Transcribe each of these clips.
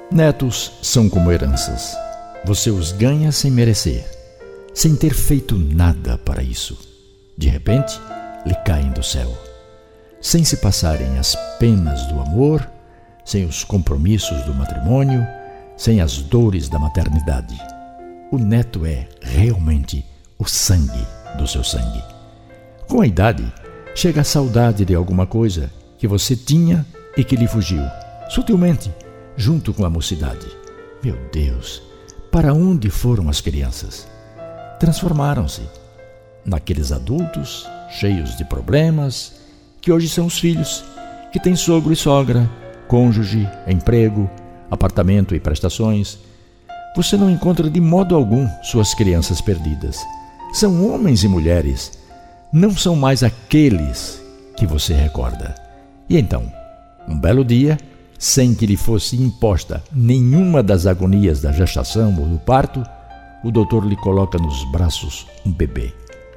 Netos são como heranças. Você os ganha sem merecer, sem ter feito nada para isso. De repente, lhe caem do céu. Sem se passarem as penas do amor, sem os compromissos do matrimônio, sem as dores da maternidade. O neto é realmente o sangue do seu sangue. Com a idade, chega a saudade de alguma coisa que você tinha e que lhe fugiu, sutilmente, junto com a mocidade. Meu Deus, para onde foram as crianças? Transformaram-se naqueles adultos cheios de problemas que hoje são os filhos, que têm sogro e sogra, cônjuge, emprego, apartamento e prestações. Você não encontra de modo algum suas crianças perdidas. São homens e mulheres, não são mais aqueles que você recorda. E então, um belo dia, sem que lhe fosse imposta nenhuma das agonias da gestação ou do parto, o doutor lhe coloca nos braços um bebê,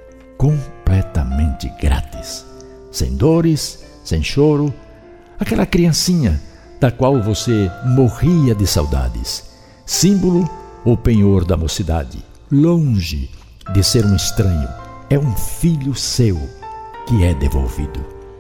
completamente grátis, sem dores, sem choro, aquela criancinha da qual você morria de saudades, símbolo ou penhor da mocidade, longe de ser um estranho, é um filho seu que é devolvido.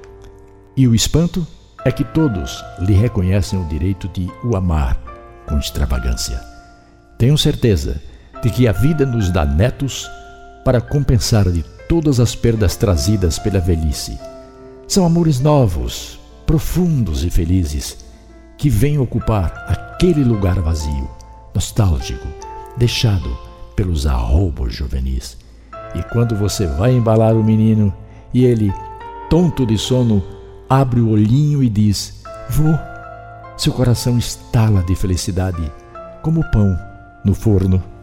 E o espanto é que todos lhe reconhecem o direito de o amar com extravagância. Tenho certeza de que a vida nos dá netos para compensar de todas as perdas trazidas pela velhice. São amores novos, profundos e felizes, que vêm ocupar aquele lugar vazio, nostálgico, deixado pelos arroubos juvenis. E quando você vai embalar o menino e ele, tonto de sono, abre o olhinho e diz: "Vô", seu coração estala de felicidade, como pão no forno.